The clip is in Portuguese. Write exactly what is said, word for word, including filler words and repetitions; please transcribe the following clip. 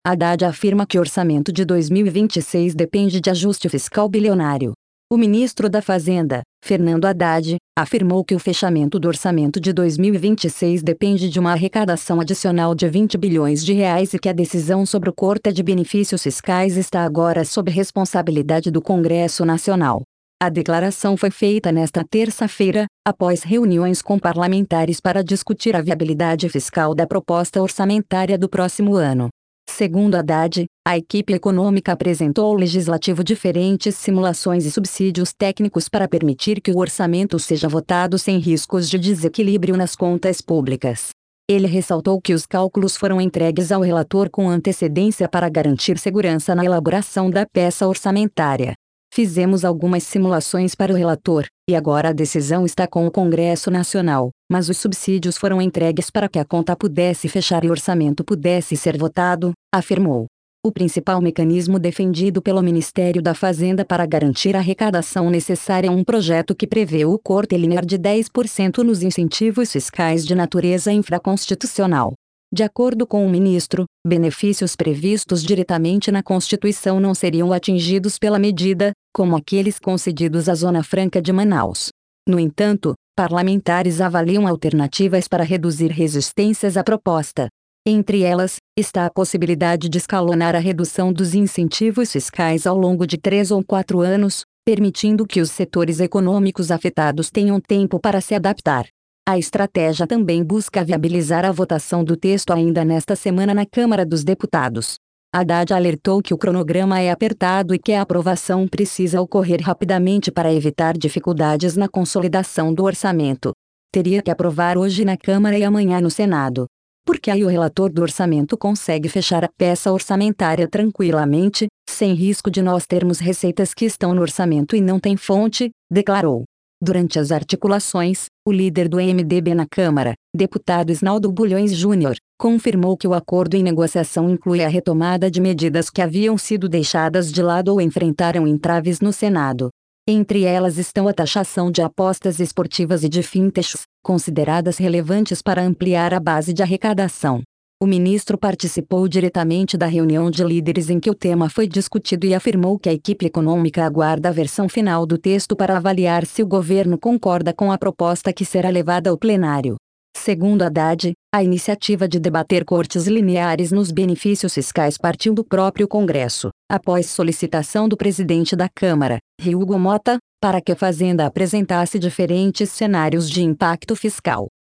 Haddad afirma que o orçamento de dois mil e vinte e seis depende de ajuste fiscal bilionário. O ministro da Fazenda, Fernando Haddad, afirmou que o fechamento do orçamento de dois mil e vinte e seis depende de uma arrecadação adicional de vinte bilhões de reais e que a decisão sobre o corte de benefícios fiscais está agora sob responsabilidade do Congresso Nacional. A declaração foi feita nesta terça-feira, após reuniões com parlamentares para discutir a viabilidade fiscal da proposta orçamentária do próximo ano. Segundo Haddad, a equipe econômica apresentou ao Legislativo diferentes simulações e subsídios técnicos para permitir que o orçamento seja votado sem riscos de desequilíbrio nas contas públicas. Ele ressaltou que os cálculos foram entregues ao relator com antecedência para garantir segurança na elaboração da peça orçamentária. Fizemos algumas simulações para o relator, e agora a decisão está com o Congresso Nacional, mas os subsídios foram entregues para que a conta pudesse fechar e o orçamento pudesse ser votado, afirmou. O principal mecanismo defendido pelo Ministério da Fazenda para garantir a arrecadação necessária é um projeto que prevê o corte linear de dez por cento nos incentivos fiscais de natureza infraconstitucional. De acordo com o ministro, benefícios previstos diretamente na Constituição não seriam atingidos pela medida, como aqueles concedidos à Zona Franca de Manaus. No entanto, parlamentares avaliam alternativas para reduzir resistências à proposta. Entre elas, está a possibilidade de escalonar a redução dos incentivos fiscais ao longo de três ou quatro anos, permitindo que os setores econômicos afetados tenham tempo para se adaptar. A estratégia também busca viabilizar a votação do texto ainda nesta semana na Câmara dos Deputados. Haddad alertou que o cronograma é apertado e que a aprovação precisa ocorrer rapidamente para evitar dificuldades na consolidação do orçamento. Teria que aprovar hoje na Câmara e amanhã no Senado. Porque aí o relator do orçamento consegue fechar a peça orçamentária tranquilamente, sem risco de nós termos receitas que estão no orçamento e não têm fonte, declarou. Durante as articulações, o líder do M D B na Câmara, deputado Isnaldo Bulhões Júnior, confirmou que o acordo em negociação inclui a retomada de medidas que haviam sido deixadas de lado ou enfrentaram entraves no Senado. Entre elas estão a taxação de apostas esportivas e de fintechs, consideradas relevantes para ampliar a base de arrecadação. O ministro participou diretamente da reunião de líderes em que o tema foi discutido e afirmou que a equipe econômica aguarda a versão final do texto para avaliar se o governo concorda com a proposta que será levada ao plenário. Segundo Haddad, a iniciativa de debater cortes lineares nos benefícios fiscais partiu do próprio Congresso, após solicitação do presidente da Câmara, Hugo Mota, para que a Fazenda apresentasse diferentes cenários de impacto fiscal.